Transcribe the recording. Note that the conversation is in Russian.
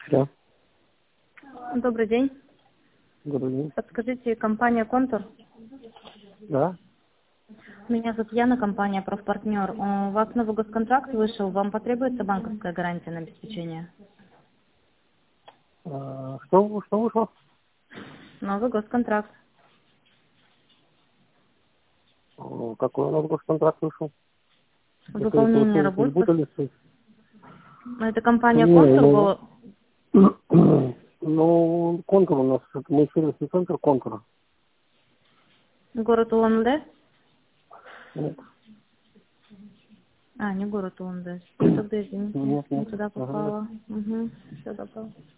Да, Добрый день. добрый день. Подскажите, компания «Контур». Да. Меня зовут Яна, компания «Профпартнер». У вас новый госконтракт вышел, вам потребуется банковская гарантия на обеспечение? Что вышло? Новый госконтракт. Какой у нас госконтракт вышел? Это Выполнение вы работ. перепутали? Это компания Не, «Контур» была. ну, контур у нас, это мой сервисный центр контура. Город Улан-Удэ? Нет, А, не город Улан-Удэ. Ну, тогда извините, нет, не нет. туда Ага, попала. Угу, все добро.